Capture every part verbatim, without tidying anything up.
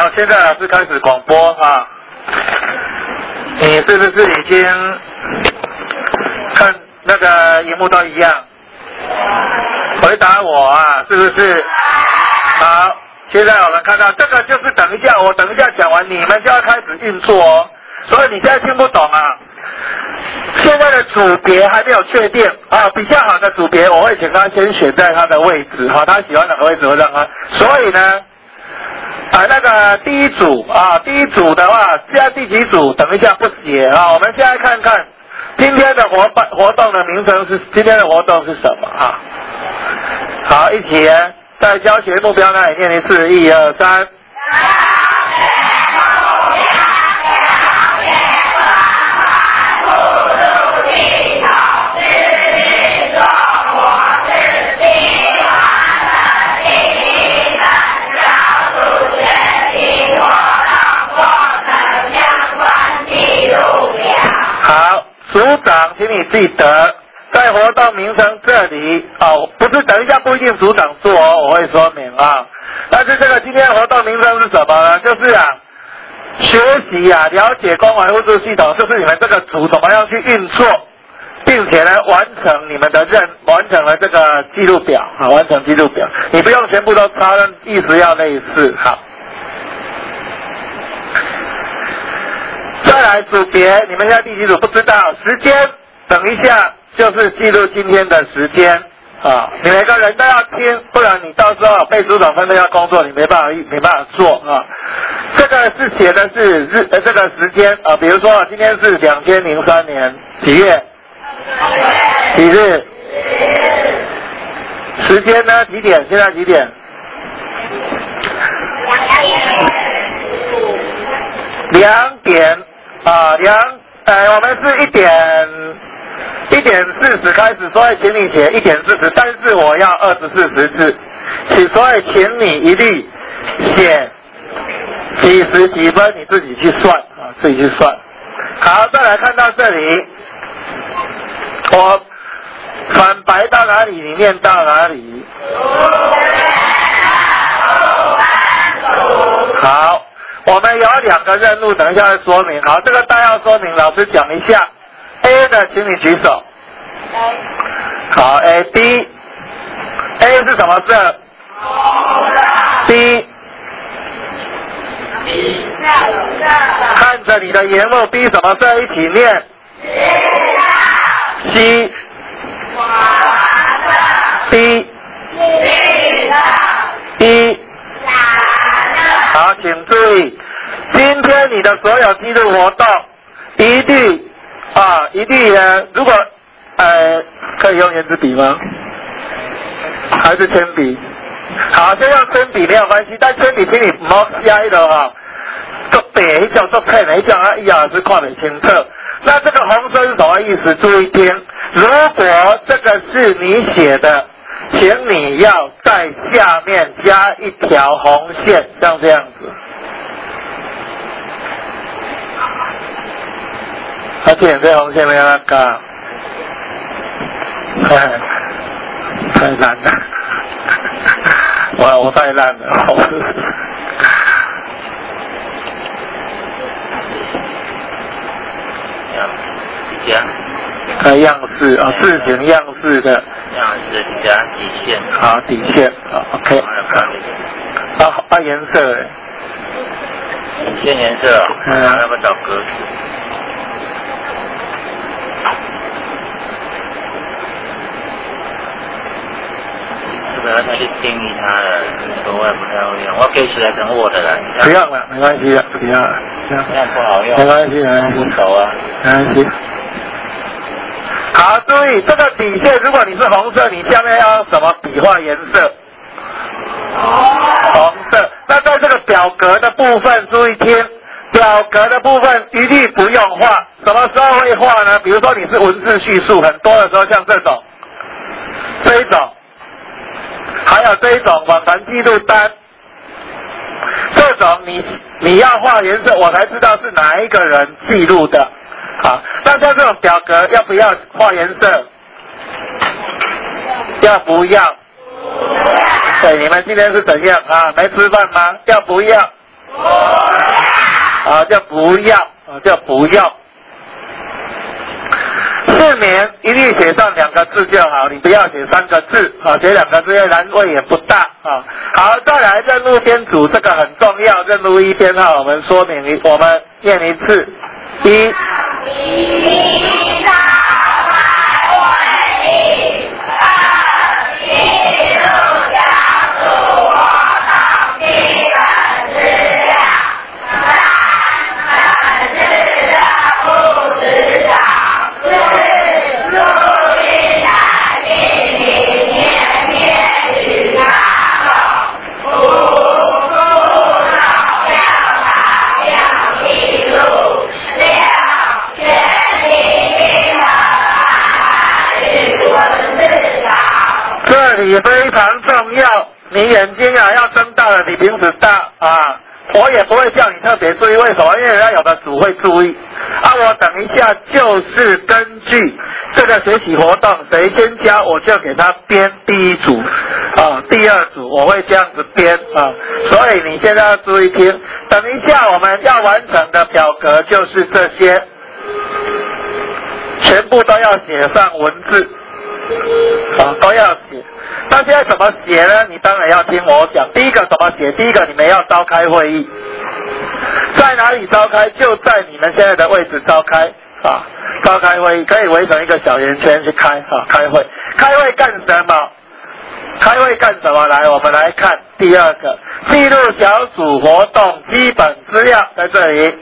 好，现在老师开始广播啊。你是不是已经看那个荧幕都一样？回答我啊，是不是？好，现在我们看到这个就是等一下，我等一下讲完，你们就要开始运作哦。所以你现在听不懂啊？现在的组别还没有确定啊，比较好的组别我会请他先选在他的位置哈，他喜欢哪个位置我让他。所以呢，啊那个第一组啊，第一组的话，现在第几组？等一下不写啊，我们现在看看今天的活办活动的名称是今天的活动是什么啊？好，一起在教学目标那里念一次，一二三。好，组长，请你记得在活动名称这里哦，不是等一下不一定组长做哦，我会说明啊。但是这个今天活动名称是什么呢？就是啊，学习啊，了解公文互助系统，就是你们这个组怎么样去运作，并且呢完成你们的任，完成了这个记录表啊，完成记录表，你不用全部都抄，意思要类似。好。再来组别，你们现在第几组不知道？时间，等一下就是记录今天的时间啊！你每个人都要听，不然你到时候被组长分配要工作，你没办法没办法做啊。这个是写的是日呃这个时间啊，比如说今天是两千零三年几月？几日？时间呢？几点？现在几点？两点。啊，两，呃，我们是一点一点四十开始，所以请你写一点四十，但是我要二十四十字，所以请你一律写几十几分，你自己去算啊，自己去算。好，再来看到这里，我反白到哪里，你念到哪里。好。我们有两个任务，等一下会说明。好，这个大要说明，老师讲一下。A 的，请你举手。好 ，A B。A 是什么色 ？B。看着你的荧幕 ，B 什么色？一起念。C。B。E。好，请注意，今天你的所有记录活动，一律啊，一律呢，如果呃可以用圆珠笔吗？还是铅笔？好，先用铅笔没有关系，但铅笔请你不要写的哈，做白一种做配的一种啊，一老师看得清楚。那这个红色是什么意思？注意听，如果这个是你写的。请你要在下面加一条红线，像这样子。而且这红线没有那个，太烂了，我我太烂了。呃，样式啊，事情样式的。 样式加底线。 好，底线，好 ，OK。好，啊，颜色哎。 底线颜色，嗯，要不要找格子？这个要再去定义它了，所以我也不太会用。我可以写成我的了。 不用了，没关系的，不要了。 这样不好用。 没关系，没关系。 不熟啊。 没关系。好，注意这个底线，如果你是红色，你下面要用什么笔画颜色？红色。那在这个表格的部分，注意听，表格的部分一律不用画。什么时候会画呢？比如说你是文字叙述很多的时候，像这种，这一种，还有这一种访谈记录单，这种你你要画颜色，我才知道是哪一个人记录的。好，那像这种表格要不要画颜色？要不要？对，你们今天是怎样啊？没吃饭吗？要不要？ 啊，叫不要啊，叫不要。市民一律写上两个字就好，你不要写三个字啊，写两个字难度也不大啊。好，再来任务编组，这个很重要，任务一编号我们说明一，我们念一次，一。也非常重要，你眼睛啊要睁大了，你平时大啊，我也不会叫你特别注意，为什么？因为人家有的组会注意啊。我等一下就是根据这个学习活动，谁先教我就给他编第一组啊，第二组我会这样子编啊。所以你现在要注意听，等一下我们要完成的表格就是这些，全部都要写上文字啊，都要写。那现在怎么写呢？你当然要听我讲。第一个怎么写？第一个你们要召开会议，在哪里召开？就在你们现在的位置召开啊！召开会议可以围成一个小圆圈去开啊！开会，开会干什么？开会干什么？来，我们来看第二个，记录小组活动基本资料在这里。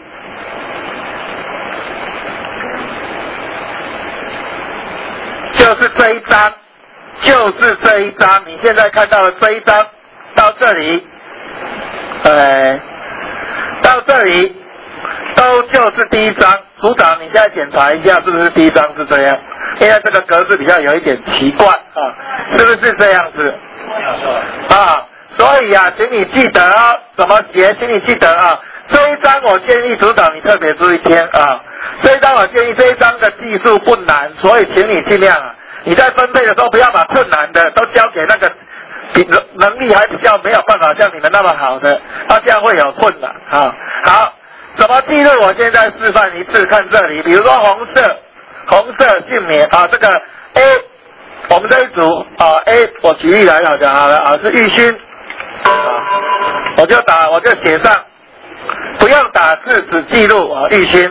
就是这一张。就是这一张，你现在看到的这一张，到这里，呃，到这里，都就是第一张。组长，你现在检查一下是不是第一张是这样？因为这个格式比较有一点奇怪啊，是不是这样子？啊，所以啊，请你记得啊，怎么写？请你记得啊，这一张我建议组长你特别注意听啊，这一张我建议这一张的技术不难，所以请你尽量啊。你在分配的时候，不要把困难的都交给那个比能力还比较没有办法像你们那么好的，那这样会有困难啊。好，怎么记录？我现在示范一次，看这里，比如说红色，红色姓名啊，这个 A， 我们这一组啊 A， 我举例来好讲好了啊，是玉勋啊，我就打，我就写上，不用打字，只记录啊，玉勋。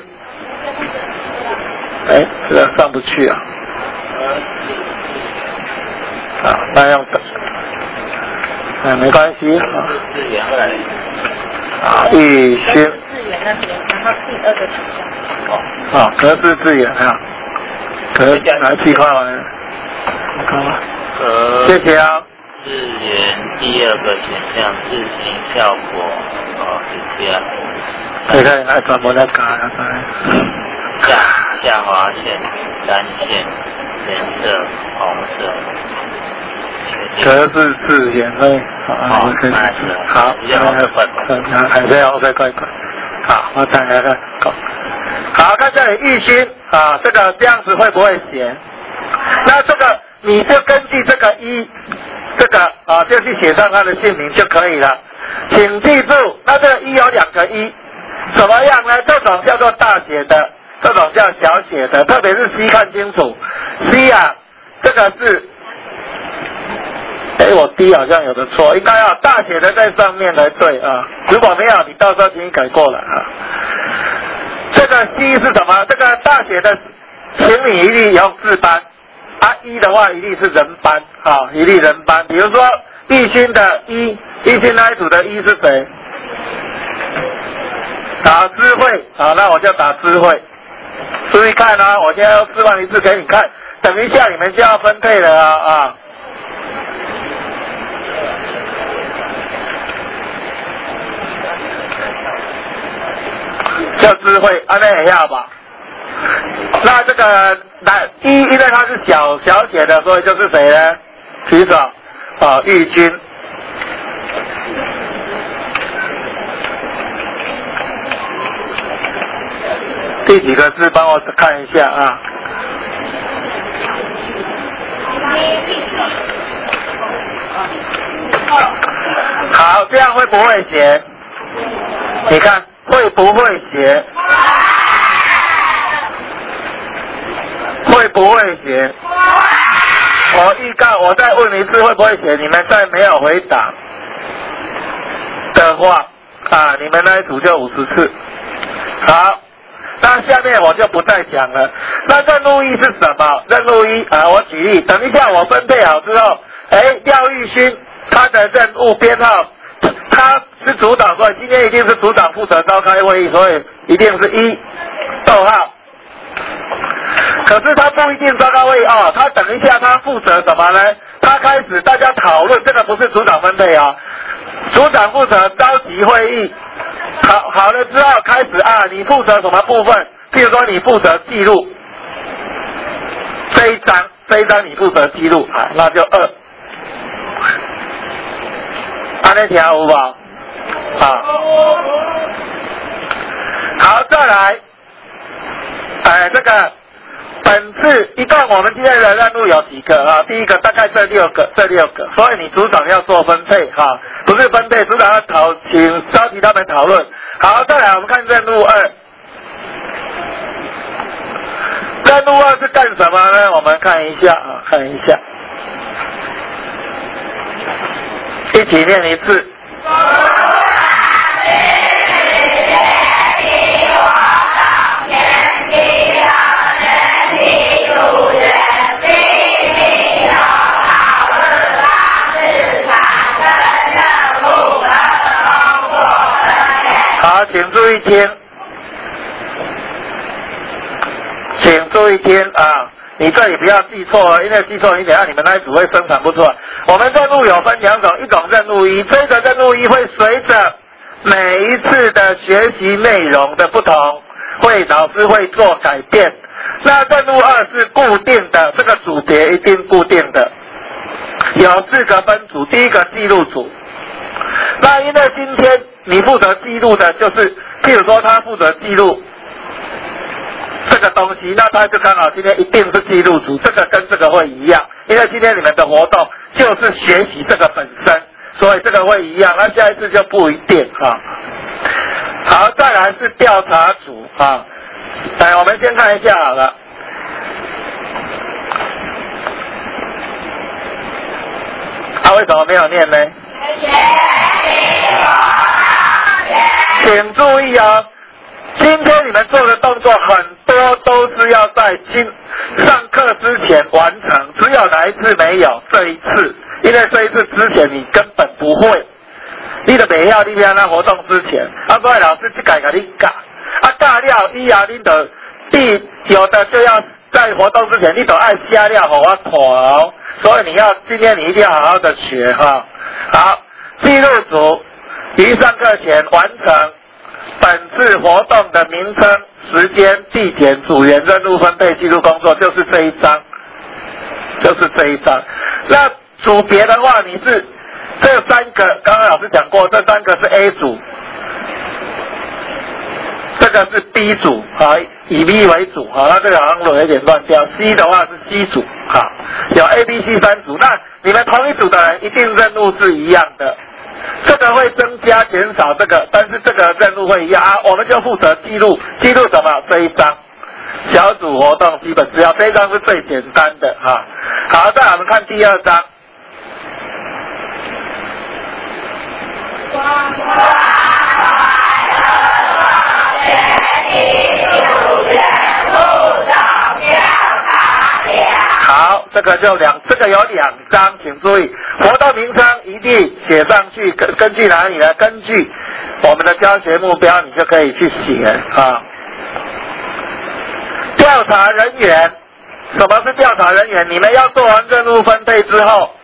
哎，这个上不去啊。啊，那样子，哎，没关系啊。啊，玉勋。字源那边，然后第二个选项。啊，格式字源啊，格来计划完了，我看吧。 格。 谢谢啊。 字源第二个选项字形效果，哦，是这样。 可以可以，来转播再改啊， 下下划线，单线。颜色红色， 格式字眼会好，可以好，好，还是要 OK 快快，好，我等下看，好，看这里玉勋啊，这个这样子会不会写？那这个你就根据这个一，这个啊就去写上他的姓名就可以了，请记住，那这个一有两个一，怎么样呢？这种叫做大写的。这种叫小写的，特别是 C 看清楚 ，C 啊，这个是，哎，我 D 好像有的错，应该要大写的在上面才对啊。如果没有，你到时候请你改过来啊。这个 C 是什么？这个大写的，请你一律用字班，啊，一的话一律是人班啊，一律人班。比如说玉勋的一，玉勋那一组的一是谁？打智慧啊，那我就打智慧。注意看啊，我现在要示范一次给你看，等一下你们就要分配了啊啊！叫智慧，安内一下吧。那这个那一，因为它是小小写的，所以就是谁呢？举手啊，玉君。第几个字帮我看一下啊？好，这样会不会写？ 你看会不会写？会不会写？我预告，我再问一次会不会写？你们再没有回答的话，啊，你们那一组就五十次。好，那下面我就不再讲了。那任务一是什么？任务一啊，我举例，等一下我分配好之后，哎，廖玉勋他的任务编号，他是组长，所以今天一定是组长负责召开会议，所以一定是一逗号。可是他不一定召开会议哦，他等一下他负责什么呢？他开始大家讨论，这个不是组长分配啊，组长负责召集会议。好好了之后开始啊，你负责什么部分？譬如说你负责记录这一章，这一章你负责记录啊，那就二。安尼听有无？啊，好，再来，哎，这个本次一共我们今天的任务有几个啊？第一个大概这六个，这六个，所以你组长要做分配哈、啊，不是分配，组长要讨，请召集他们讨论。好，再来我们看任务二。任务二是干什么呢？我们看一下啊，看一下，一起念一次。好，请注意听，请注意听啊！你这里不要记错了，因为记错你等下你们那一组会生产不出来。我们任务有分两种，一种任务一，这个任务一会随着每一次的学习内容的不同，会老师会做改变。那任务二是固定的，这个组别一定固定的，有四个分组，第一个记录组。那因为今天你负责记录的就是，譬如说他负责记录这个东西，那他就刚好今天一定是记录组，这个跟这个会一样，因为今天你们的活动就是学习这个本身，所以这个会一样，那下一次就不一定啊。好，再来是调查组啊，来我们先看一下好了。他、啊、为什么没有念呢？请注意啊，今天你们做的动作很多都是要在今上课之前完成，只有哪一次没有？这一次，因为这一次之前你根本不会，你的没要你要那活动之前，啊，所以老师去改给你教，啊教了以后你就第有的就要在活动之前你都爱写了给我看哦，所以你要今天你一定要好好的学哈。好，记录组于上课前完成本次活动的名称、时间、地点、组员、任务分配、记录工作，就是这一章，就是这一章。那组别的话，你是这三个，刚刚老师讲过，这三个是 A 组，这个是 B 组，好，以 B 为主，好，那这个好像有一点乱掉。C 的话是 C 组，好，有 A、B、C 三组。那你们同一组的人一定任务是一样的，这个会增加减少这个，但是这个任务会一样啊。我们就负责记录，记录什么？这一章小组活动基本资料，这一章是最简单的哈。好，再来我们看第二章。好，这个就两，这个有两章，请注意，活动名称一定写上去，根根据哪里呢？根据我们的教学目标，你就可以去写啊。调查人员，什么是调查人员？你们要做完任务分配之后，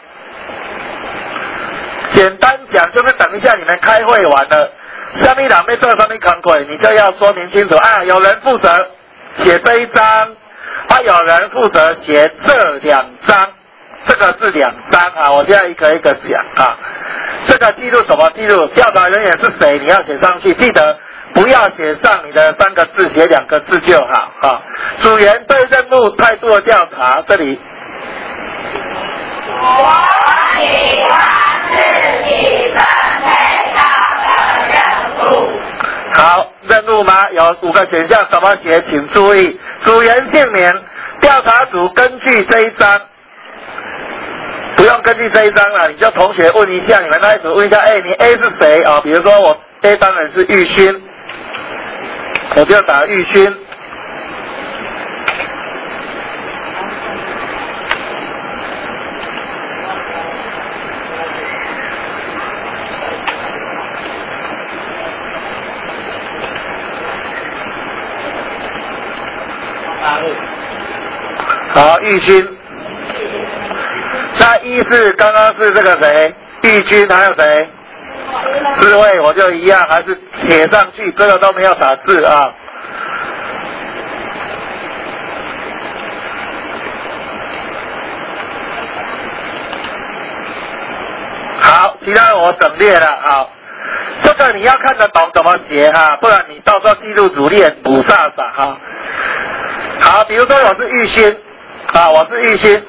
简单讲就是等一下你们开会完了，下面两位做什么工作，你就要说明清楚啊。有人负责写这一章。啊，有人负责写这两章，这个是两章啊，我现在一个一个讲啊。这个记录什么？记录调查人员是谁，你要写上去，记得不要写上你的三个字，写两个字就好啊。组员对任务态度的调查，这里。我喜欢自己分配到的任务。 查有五个选项，怎么写请注意。组员姓名，调查组根据这一章，不用根据这一章了，你就同学问一下，你们那一组问一下，哎，你 A 是谁啊？比如说我 A 当然是玉勋，我就打玉勋。好，玉勋。那一是刚刚是这个谁？玉君还有谁？智慧我就一样，还是写上去，这个都没有打字啊。好，其他的我省略了。好，这个你要看得懂怎么写哈，不然你到时候记录组列补煞煞哈。好，比如说我是玉勋啊，我是玉勋。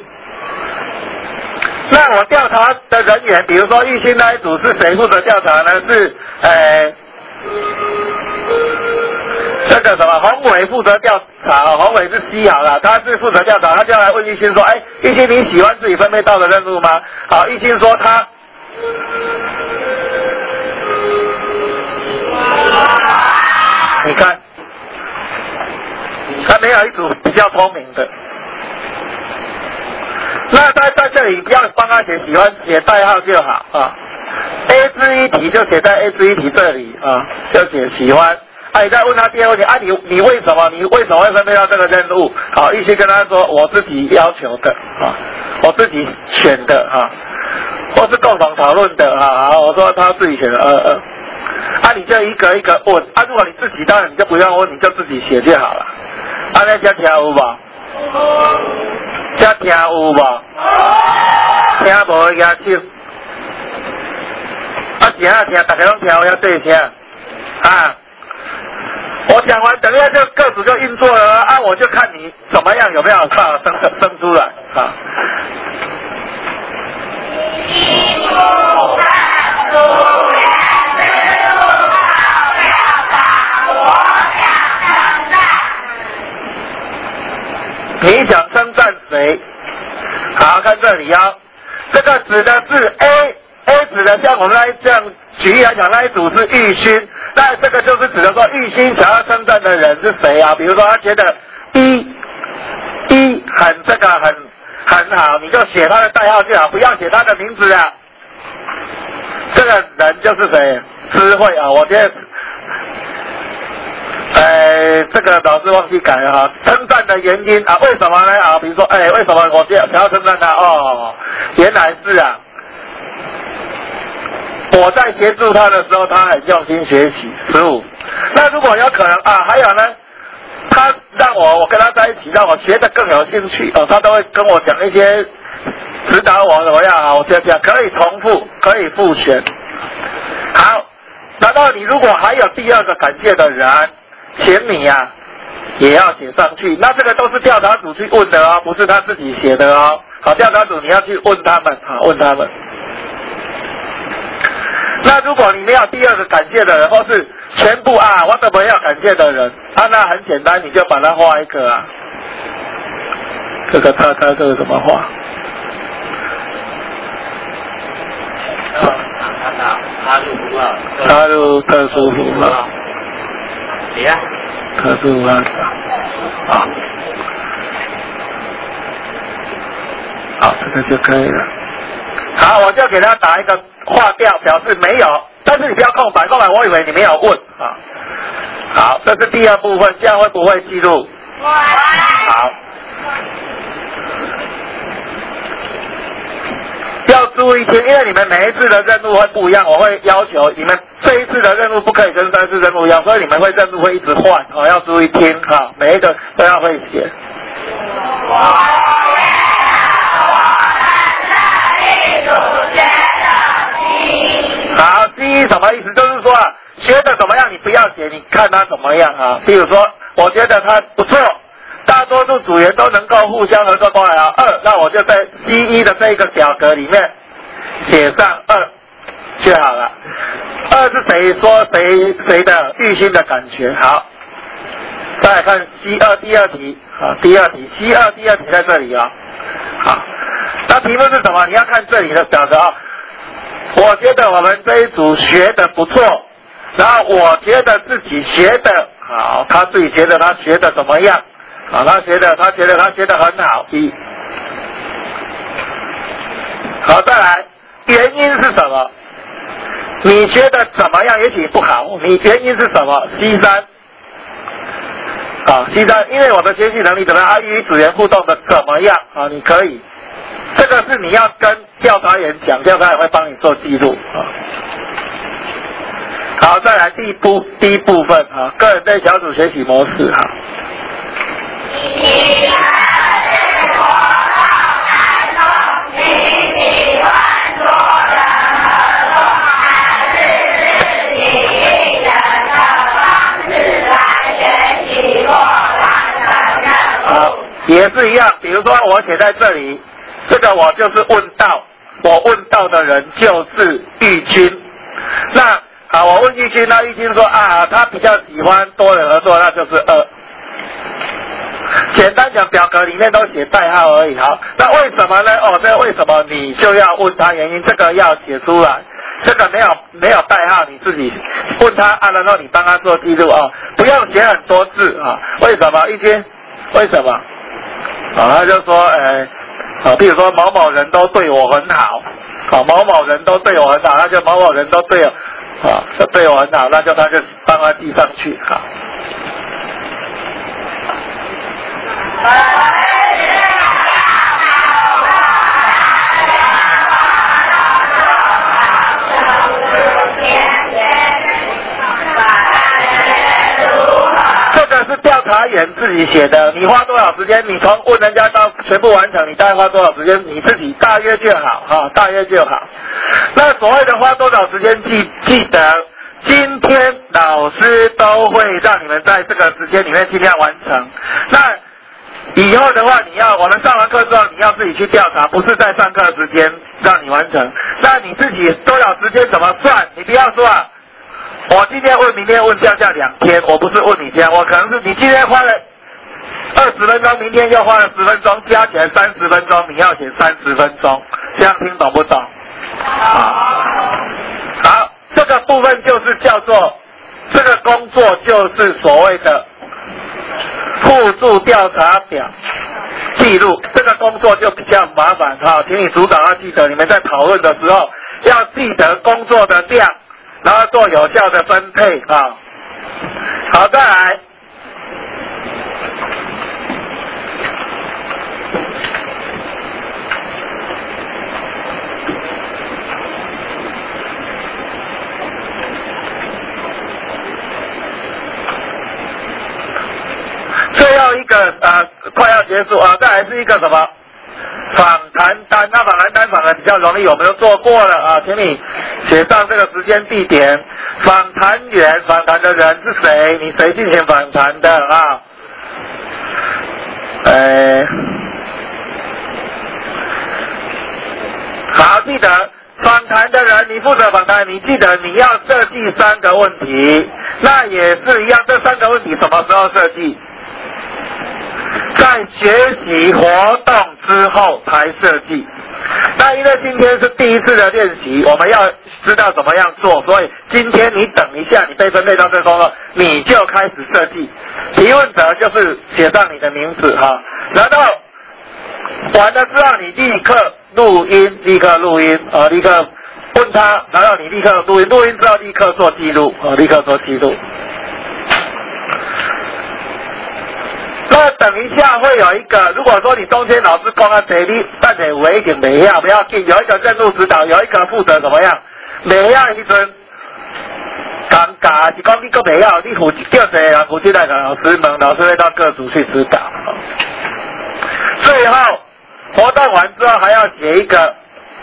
那我调查的人员，比如说玉勋那一组是谁负责调查呢？是呃这个什么洪伟负责调查，洪伟是 C 好了，他是负责调查，他就来问玉勋说，哎，玉勋你喜欢自己分配到的任务吗？好，玉勋说他。你看，他没有一组比较聪明的。那他在这里不要帮他写，喜欢写代号就好啊。A 之一题就写在 A 之一题这里啊，就写喜欢。啊，你再问他第二个问题，啊你你为什么你为什么会分配到这个任务？好，玉勋跟他说我自己要求的啊，我自己选的啊，或是共同讨论的啊。好，我说他自己选的，呃呃。啊，你就一个一个问。啊，如果你自己当然你就不用问，你就自己写就好了。啊，那这听有无？这听有无？听无的举手。啊，听啊听，大家拢听有遐对声。啊，我讲完，等一下就个组就运作了啊，我就看你怎么样有没有办法生生出来啊。一步半步。你想称赞谁？好，看这里啊，这个指的是 A，A 指的像我们来这样举例来讲，那一组是玉勋，那这个就是指的说玉勋想要称赞的人是谁啊？比如说他觉得一一很这个很很好，你就写他的代号就好，不要写他的名字啊。这个人就是谁？智慧啊，我觉得。呃，这个老师忘记改了哈，称赞的原因啊，为什么呢啊？比如说，哎，为什么我想要称赞他？哦，原来是啊，我在协助他的时候，他很用心学习。十五，那如果有可能啊，还有呢，他让我我跟他在一起，让我学得更有兴趣哦，他都会跟我讲一些指导我怎么样啊？我觉得可以重复，可以复选。好，然后你如果还有第二个感谢的人。请你呀、啊，也要写上去。那这个都是调查组去问的哦，不是他自己写的哦。好，调查组你要去问他们，好，问他们。那如果你没有第二个感谢的人，或是全部啊，我都没有感谢的人，啊，那很简单，你就把它画一个啊。这个他他这个怎么画？ 插入符号。 插入特殊符号。 谁呀？ 特殊符号。好。好，这个就可以了。好，我就给他打一个划掉，表示没有，但是你不要空白，空白我以为你没有问啊。好，这是第二部分，这样会不会记录？好。要注意听，因为你们每一次的任务会不一样，我会要求你们这一次的任务不可以跟上次任务一样，所以你们会任务会一直换，哦，要注意听哈，每一个都要会写。好，第一什么意思？就是说啊，学的怎么样，你不要写，你看他怎么样啊。比如说，我觉得他不错。大多数组员都能够互相合作过来啊。二，那我就在 C 一 的这一个表格里面写上二就好了。二是谁说谁谁的玉心的感觉好。 再来看 C 二 第二题啊，第二题 C 二 第二题在这里啊。好，那题目是什么？你要看这里的表格啊。我觉得我们这一组学的不错，然后我觉得自己学的好，他自己觉得他学的怎么样？啊，他觉得他觉得他学的很好。一，好，再来，原因是什么？你觉得怎么样？也许不好，你原因是什么 ？C 三。啊 ，C 三，因为我的学习能力怎么样？啊，与组员互动的怎么样？啊，你可以，这个是你要跟调查员讲，调查员会帮你做记录啊。好，再来第一部第一部分啊，个人对小组学习模式哈。也是一样，比如说我写在这里，这个我就是问到，我问到的人就是玉君。那好，我问玉君，那玉君说啊，他比较喜欢多人合作，那就是二。简单讲，表格里面都写代号而已。好，那为什么呢？哦，这为什么你就要问他原因？这个要写出来。这个没有没有代号，你自己问他啊，然后你帮他做记录啊，不用写很多字啊。为什么？玉君，为什么？啊，他就说，呃，啊，比如说某某人都对我很好，啊，某某人都对我很好，那就某某人都对我，啊，都对我很好，那就他就帮他记上去，哈。是调查员自己写的，你花多少时间？你从问人家到全部完成，你大概花多少时间？你自己大约就好，哈、啊，大约就好。那所谓的花多少时间，记记得，今天老师都会让你们在这个时间里面尽量完成。那以后的话，你要我们上完课之后，你要自己去调查，不是在上课时间让你完成。那你自己多少时间怎么算？你不要说啊。我今天问，明天问，这样叫两天。我不是问你这样，我可能是你今天花了二十分钟，明天又花了十分钟，加起来三十分钟，你要写三十分钟，这样听懂不懂？好，好，这个部分就是叫做这个工作就是所谓的互助调查表记录，这个工作就比较麻烦哈，请你组长要记得，你们在讨论的时候要记得工作的量。然后做有效的分配啊，好，再来，最后一个呃快要结束啊，再来是一个什么？访谈单，那访谈单反而比较容易，我们都做过了啊，请你写上这个时间地点，访谈员，访谈的人是谁？你谁进行访谈的啊？呃，好，记得访谈的人，你负责访谈，你记得你要设计三个问题，那也是一样，这三个问题什么时候设计？在学习活动之后才设计。那因为今天是第一次的练习，我们要知道怎么样做，所以今天你等一下，你被分配到这个工作，你就开始设计。提问者就是写上你的名字哈，然后完了之后你立刻录音，立刻录音啊，立刻问他，然后你立刻录音，录音之后立刻做记录啊，立刻做记录。那等一下会有一个，如果说你中间老师讲啊，这里但是我已经没要，不要紧，有一个任务指导，有一个负责怎么样？没要那阵尴尬，是讲你个没要，你负叫谁人负责来跟老师问，老师会到各组去指导。最后活动完之后还要写一个，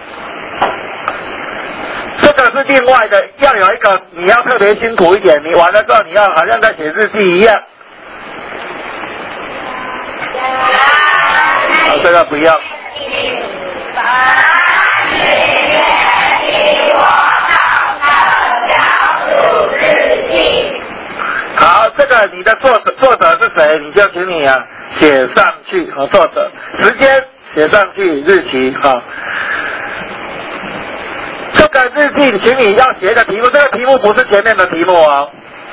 这个是另外的，要有一个你要特别辛苦一点，你完了之后你要好像在写日记一样。好，这个不要。好， 这个你的作者作者是谁，你就请你啊写上去和、哦、作者时间写上去，日期哈、哦。这个日记请你要写一个题目，这个题目不是前面的题目哦。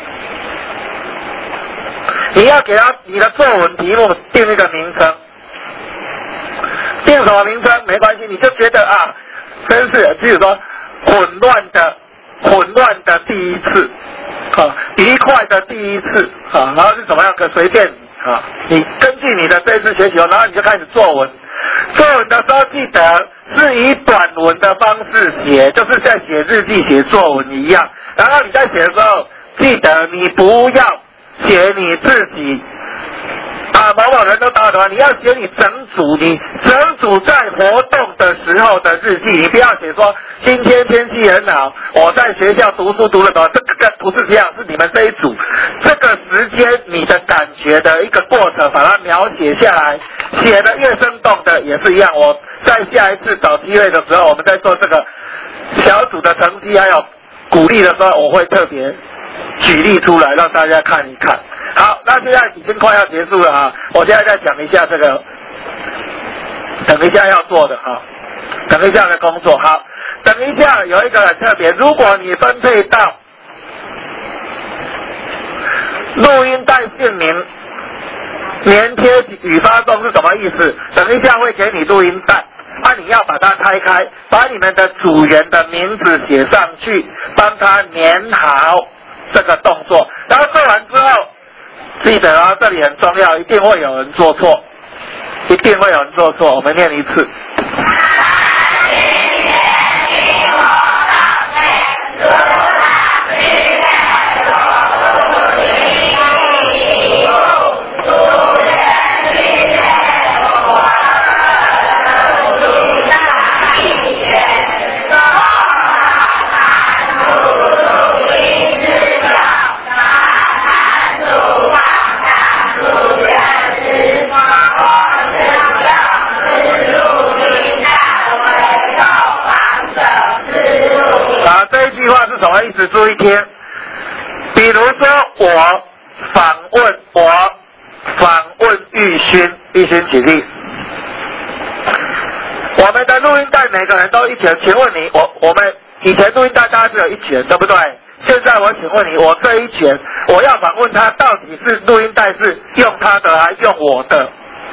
你要给他你的作文题目定一个名称，定什么名称没关系，你就觉得啊，真是，比如说混乱的混乱的第一次，啊，愉快的第一次，啊，然后是怎么样可随便啊，你根据你的这次学习，然后你就开始作文。作文的时候记得是以短文的方式写，就是在写日记写作文一样。然后你在写的时候，记得你不要写你自己啊，某某人都打的话，你要写你整组，你整组在活动的时候的日记，你不要写说今天天气很好，我在学校读书读了多少，这个不是这样，是你们这一组这个时间你的感觉的一个过程，把它描写下来，写的越生动的也是一样。我在下一次找机会的时候，我们在做这个小组的成绩还有鼓励的时候，我会特别举例出来让大家看一看。好，那现在已经快要结束了啊！我现在再讲一下这个，等一下要做的啊，等一下的工作。好，等一下有一个很特别，如果你分配到录音带姓名粘贴与发送是什么意思？等一下会给你录音带，啊，你要把它拆开，把你们的组员的名字写上去，帮他粘好这个动作，然后做完之后。记得啊，这里很重要，一定会有人做错，一定会有人做错。我们念一次。什么意思？注意听。比如说，我访问我访问玉勋，玉勋举例。我们的录音带每个人都一卷，请问你，我我们以前录音带大家只有一卷，对不对？现在我请问你，我这一卷，我要访问他，到底是录音带是用他的还用我的？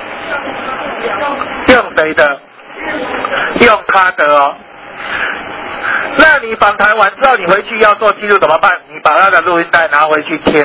用谁的？用他的哦。那你访谈完之后，你回去要做记录怎么办？你把他的录音带拿回去听，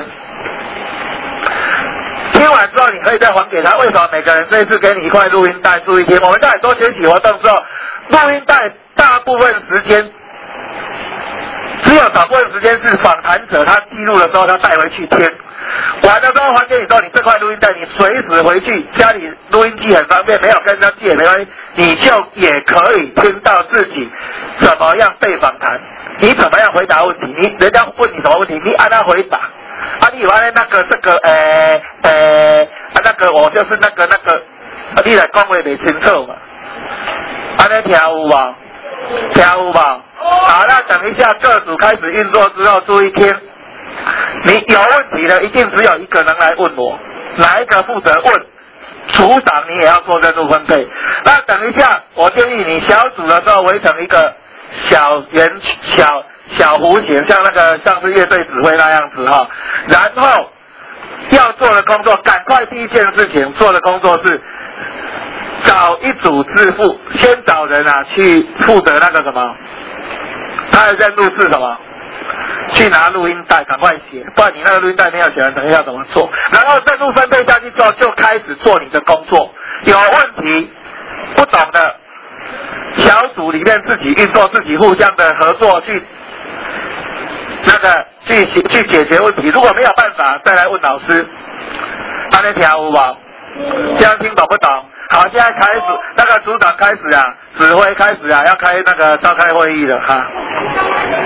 听完之后你可以再还给他。为什么每个人这一次给你一块录音带？注意听，我们在很多学习活动之后，录音带大部分时间，只有少部分时间是访谈者他记录的时候他带回去听，完了之后还给你说，你这块录音带你随时回去，家里录音机很方便，没有跟人家借也没关系，你就也可以听到自己怎么样被访谈，你怎么样回答问题，你人家问你什么问题，你按他回答。啊，你以为那个这个呃呃啊那个我就是那个那个，啊你来讲话没清楚嘛？安尼听有无？听有无？好，那等一下各组开始运作之后，注意听。你有问题的，一定只有一个人来问我，哪一个负责问？组长你也要做任务分配。那等一下，我建议你小组的时候围成一个小圆小小弧形，像那个像是乐队指挥那样子哈。然后要做的工作，赶快第一件事情做的工作是找一组支付，先找人啊去负责那个什么，他的任务是什么？去拿录音带，赶快写，不然你那个录音带没有写完，等一下怎么做？然后任务分配下去之后，就开始做你的工作。有问题不懂的，小组里面自己运作，自己互相的合作去那个去去解决问题。如果没有办法，再来问老师。大家听有无？这样听懂不懂？好，现在开始，那个组长开始啊，指挥开始啊，要开那个召开会议了哈。